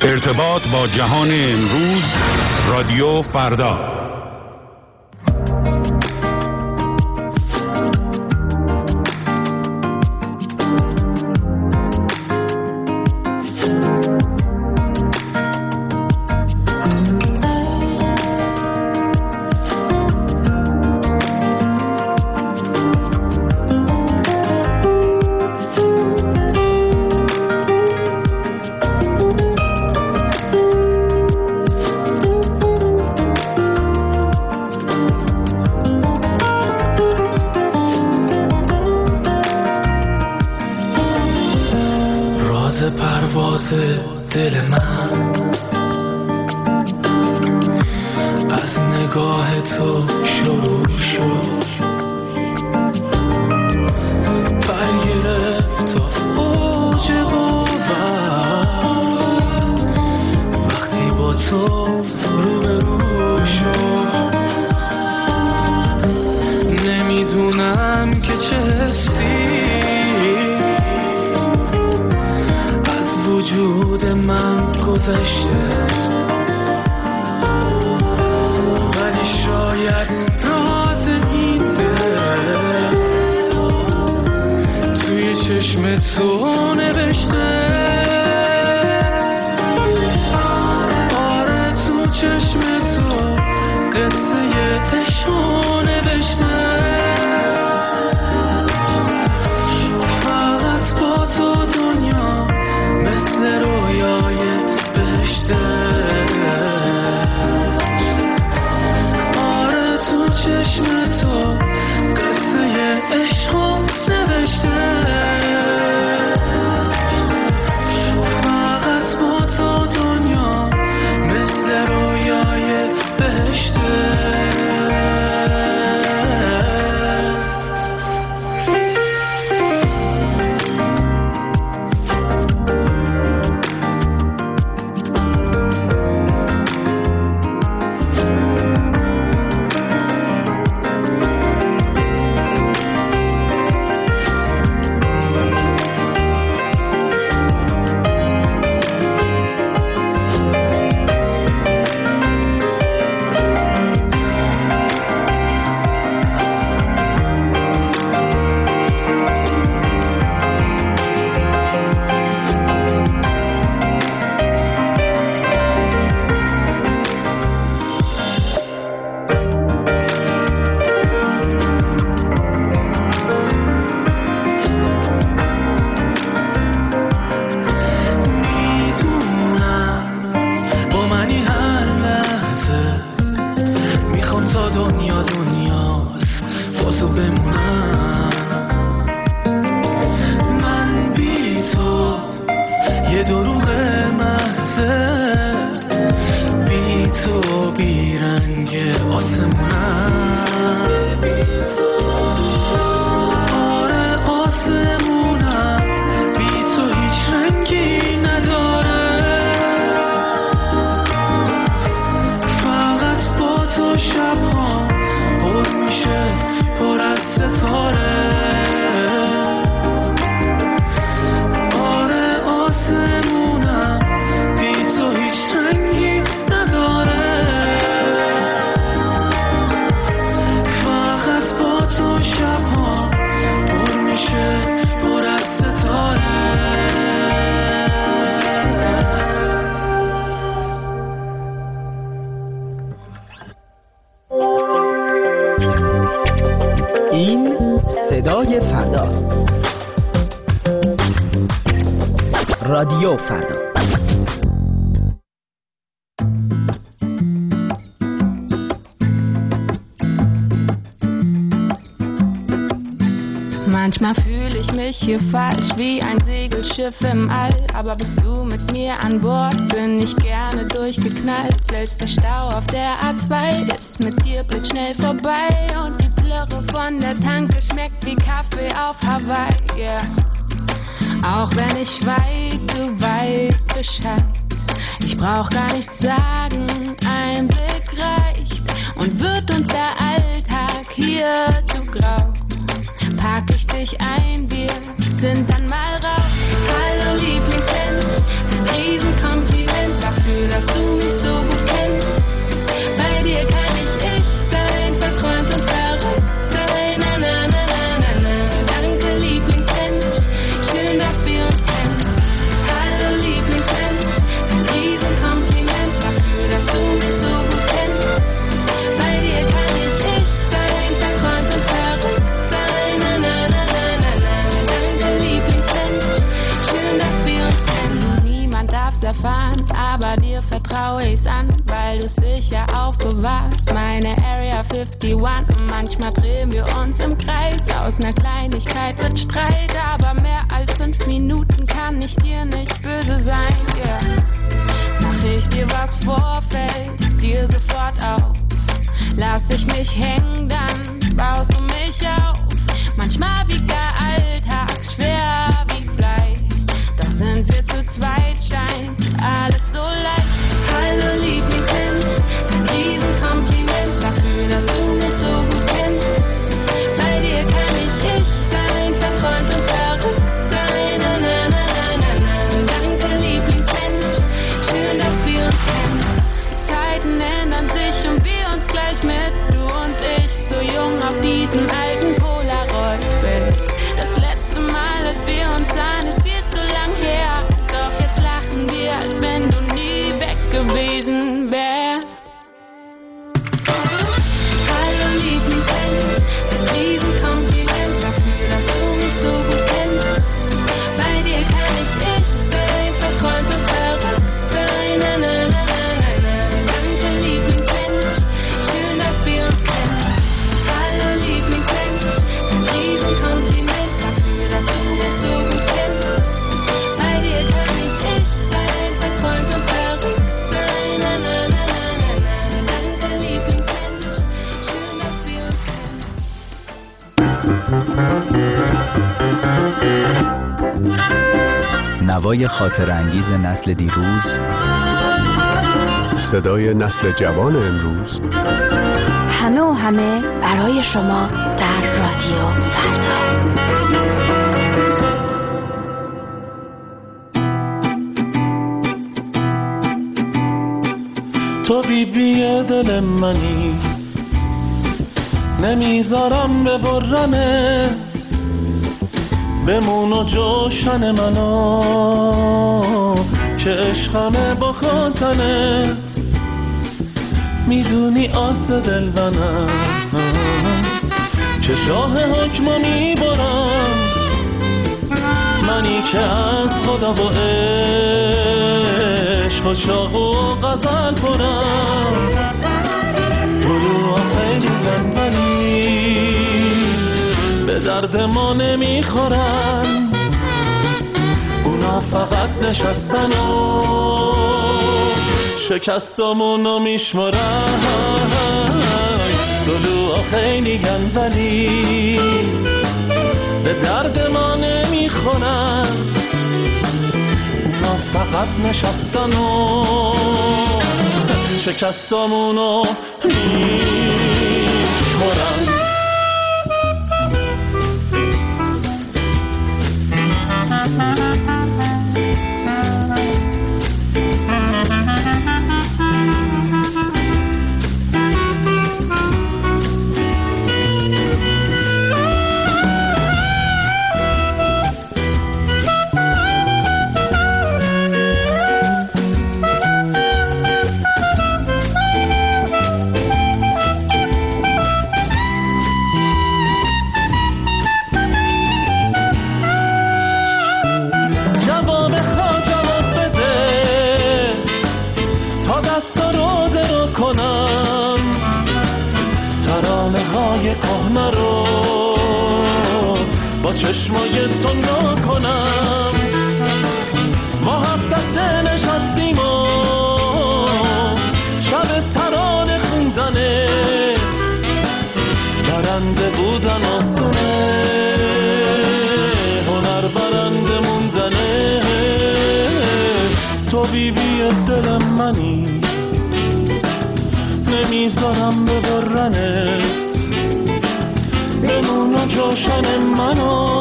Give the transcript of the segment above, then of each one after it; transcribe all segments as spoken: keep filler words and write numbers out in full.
ارتباط با جهان امروز، رادیو فردا. صدای فرداست. رادیو فردا. Manchmal fühle ich mich hier falsch wie ein Segelschiff im All. Aber bist du mit mir an Bord, bin ich gerne durchgeknallt. Selbst der Stau auf der A zwei ist mit dir blitzschnell vorbei. Und die Plörre von der Tanke schmeckt wie Kaffee auf Hawaii, yeah. Auch wenn ich weit, du weißt Bescheid. Ich brauch gar nichts sagen, ein Blick reicht. Und wird uns der Alltag hier zu grau, pack ich dich ein, wir sind dann mal raus. Hallo Lieblingsmensch, ein Riesenkompliment. schau ich's an, weil du's sicher aufbewahrst. Meine Area einundfünfzig und manchmal drehen wir uns im Kreis. Aus ner Kleinigkeit wird Streit, aber mehr als fünf Minuten kann ich dir nicht böse sein, yeah. Mach ich dir was vor, fällt's dir sofort auf. Lass ich mich hängen, dann baust du mich auf. Manchmal wiegt der Alltag schwer wie Blei, doch sind wir zu zweit, scheint alles so leicht. Hallo Lieblingsmensch, ein Riesenkompliment dafür, dass du mich so gut kennst. Bei dir kann ich ich sein, verträumt und verrückt sein. Na, na, na, na, na, na. Danke Lieblingsmensch, schön, dass wir uns kennen. Zeiten ändern sich und wir uns gleich mit, du und ich, so jung auf diesem alten Polaroid-Bild. Das letzte Mal, als wir uns sahen, ist viel zu lang her, doch jetzt lachen wir, als wenn du nie weg gewesen wärst. Hallo Lieblingsmensch, ein Riesenkompliment dafür, dass du mich so gut kennst. Bei dir kann ich ich sein, verträumt und verrückt sein. Na, na, na, na, na, na. Danke Lieblingsmensch, schön, dass wir uns kennen. Hallo Lieblingsmensch, ein Riesenkompliment dafür, dass du mich so gut kennst. Bei dir kann ich ich sein, verträumt und verrückt sein. Na, na, na, na, na, na. Danke Lieblingsmensch, schön, dass wir uns kennen. نوای خاطر انگیز نسل دیروز، صدای نسل جوان امروز، همه و همه برای شما در رادیو فردا. تو بی بی دل منی، نمیذارم ببرنت، بمون و جوشن منو که عشقمه با خاطرت. میدونی آس دل منم که شاه حکمو میبرم، منی که از خدا و عشق و شاق و غزل پرم. گروه خیلی بنبنی به درد ما نمیخورن، اونا فقط نشستن و شکستامونو میشمرن. گلوها خیلی گندلی به درد ما نمیخورن، اونا فقط نشستن و شکستامونو میشمرن. چشمای تو نکنم، ما هفت دسته نشستیم و شب ترانه خوندنه، برنده بودن آسونه، هنر برنده موندنه. تو بی بی دل منی، نمیذارم ببرنت، بمون و جوشن منو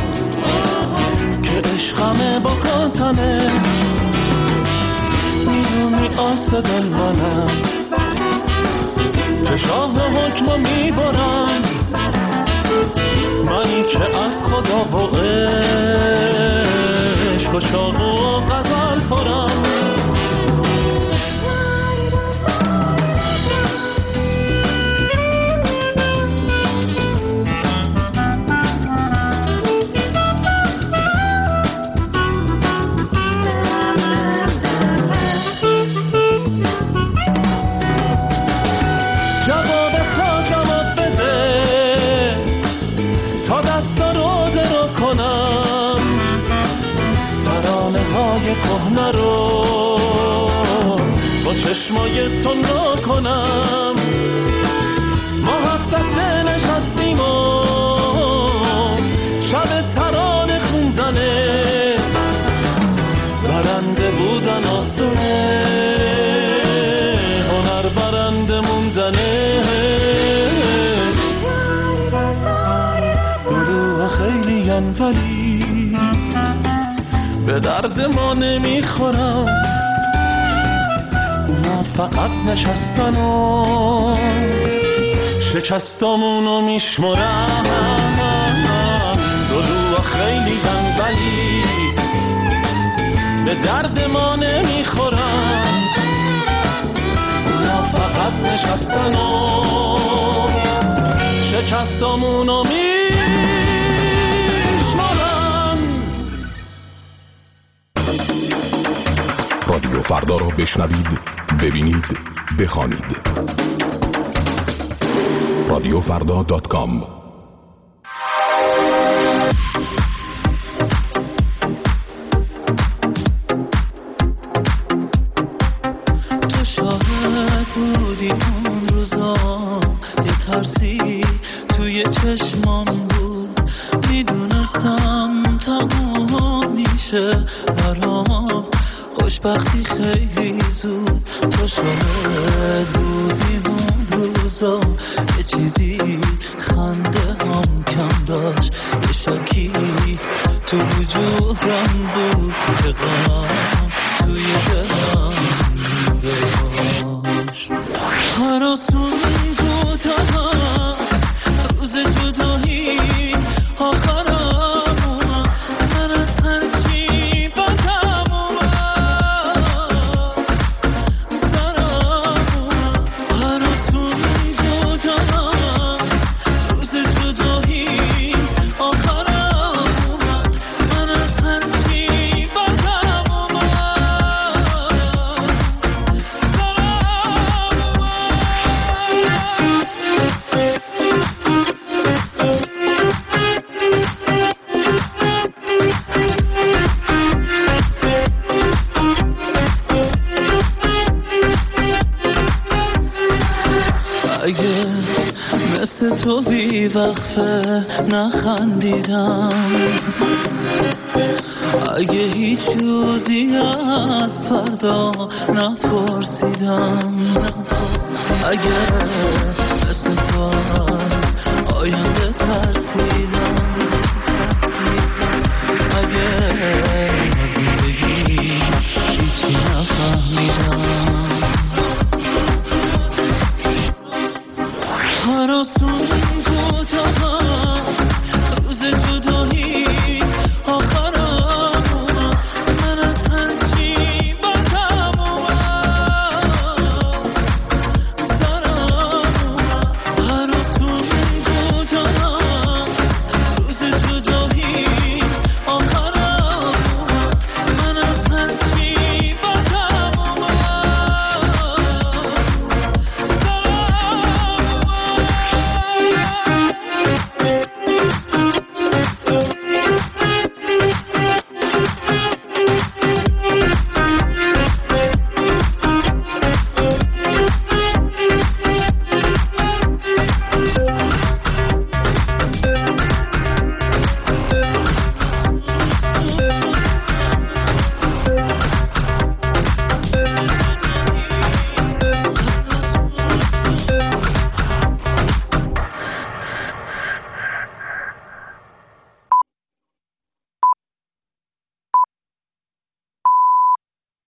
که عشقمه با کاتنه. میدونی آس دل منم که شاه حکمو میبرم، منی که از خدا و عشق و شاق و غزل پرم. رو با چشمای تو نا کنم. ما هفت دسته نشستیم و شب ترانه خوندنه، برنده بودن آسونه، هنر برنده موندنه. دلوها خیلی ین ولی به درد ما نمیخورم. اونا فقط نشستن و شکستامونو میشمرن. دلوها خیلی ین ولی به درد ما نمیخورن. اونا فقط نشستن و شکستامونو میشمرن. رادیو فردا رو بشنوید، ببینید، بخوانید. رادیو فردا دات کام. تو شاهد بودی اون روزا، یه ترسی توی چشمام بود. میدونستم تموم میشه برام خوشبختی خیلی زود. تو شاهد بودی اون روزا، یه چیزی خنده هم کم داشت. یه شکی تو وجودم بود که غم توی دلم میذاشت. هر آسون تو تنست روز جدایی آخرم اومد. من از هرچی بدم اومد سرم اومد. هر آسون تو تنست روز جدایی آخرم اومد. من از هرچی بدم اومد اگه مثل تو بی وقفه نخندیدم، اگه هیچ روزی از فردا نپرسیدم، اگه مثل تو از آینده ترسیدم،